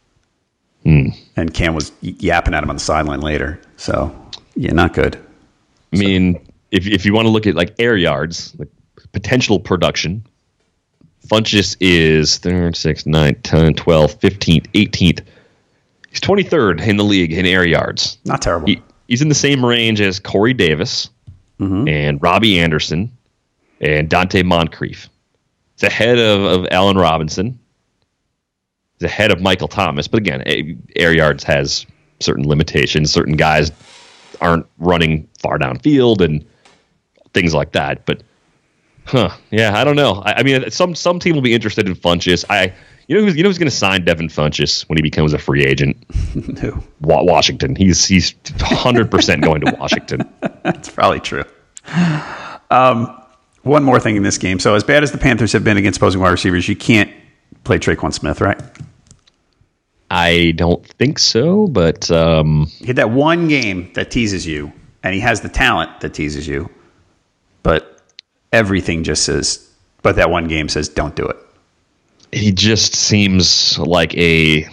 Speaker 5: And Cam was yapping at him on the sideline later. So yeah, not good.
Speaker 4: I mean, if you want to look at like air yards, like potential production, Funchess is 3rd, 6th, 9th, 10th, 12th, 15th, 18th. He's 23rd in the league in air yards.
Speaker 5: Not terrible.
Speaker 4: He's in the same range as Corey Davis and Robbie Anderson and Dante Moncrief. He's ahead of Allen Robinson. He's ahead of Michael Thomas. But again, air yards has certain limitations. Certain guys aren't running far downfield and things like that. But, yeah, I don't know. I mean, some team will be interested in Funchess. You know who's going to sign Devin Funchess when he becomes a free agent?
Speaker 5: Who?
Speaker 4: Washington. He's 100% going to Washington.
Speaker 5: That's probably true. One more thing in this game. So as bad as the Panthers have been against opposing wide receivers, you can't play Traquan Smith, right?
Speaker 4: I don't think so, but
Speaker 5: he had that one game that teases you, and he has the talent that teases you, but everything just says, but that one game says, don't do it.
Speaker 4: He just seems like a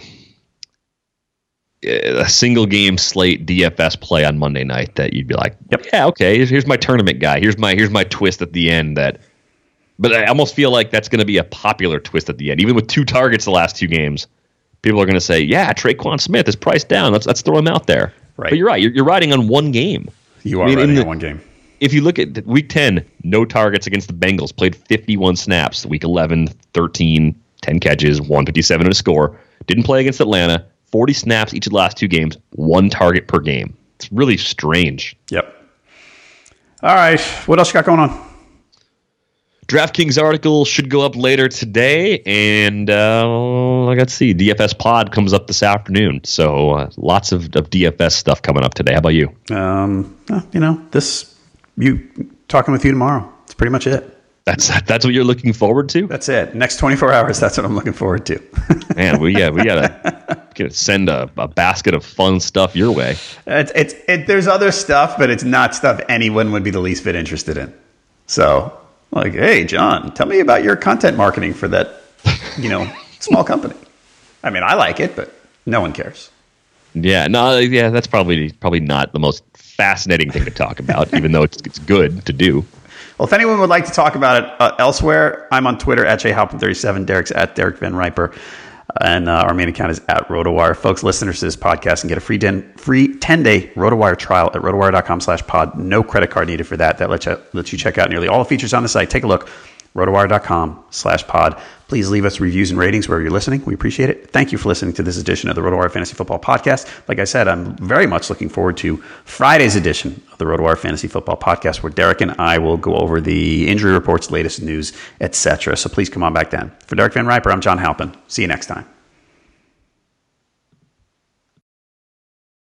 Speaker 4: single game slate DFS play on Monday night that you'd be like, yep, yeah, okay, here's my tournament guy. Here's my twist at the end. But I almost feel like that's going to be a popular twist at the end, even with 2 targets the last 2 games. people are going to say, yeah, Traquan Smith is priced down. Let's throw him out there.
Speaker 5: Right.
Speaker 4: But you're right. You're riding on one game.
Speaker 5: You are riding on one game.
Speaker 4: If you look at week 10, no targets against the Bengals, played 51 snaps. Week 11, 13, 10 catches, 157 and a score. Didn't play against Atlanta. 40 snaps each of the last 2 games, 1 target per game. It's really strange.
Speaker 5: Yep. All right. What else you got going on?
Speaker 4: DraftKings article should go up later today, and let's see. DFS pod comes up this afternoon, so lots of DFS stuff coming up today. How about you?
Speaker 5: Talking with you tomorrow. That's pretty much it.
Speaker 4: That's what you're looking forward to?
Speaker 5: That's it. Next 24 hours, that's what I'm looking forward to.
Speaker 4: Man, we gotta send a basket of fun stuff your way.
Speaker 5: There's other stuff, but it's not stuff anyone would be the least bit interested in. So, like, hey, John, tell me about your content marketing for that, small company. I mean, I like it, but no one cares.
Speaker 4: Yeah, that's probably not the most fascinating thing to talk about, even though it's good to do.
Speaker 5: Well, if anyone would like to talk about it elsewhere, I'm on Twitter at jhalpin37. Derek's at Derek Van Riper. And our main account is at RotoWire. Folks, listeners to this podcast can get a free 10-day RotoWire trial at rotowire.com/pod. No credit card needed for that. That lets you check out nearly all the features on the site. Take a look. rotowire.com/pod. Please leave us reviews and ratings wherever you're listening. We appreciate it. Thank you for listening to this edition of the RotoWire Fantasy Football Podcast. Like I said, I'm very much looking forward to Friday's edition of the RotoWire Fantasy Football Podcast, where Derek and I will go over the injury reports, latest news, etc. So please come on back then. For Derek Van Riper, I'm John Halpin. See you next time.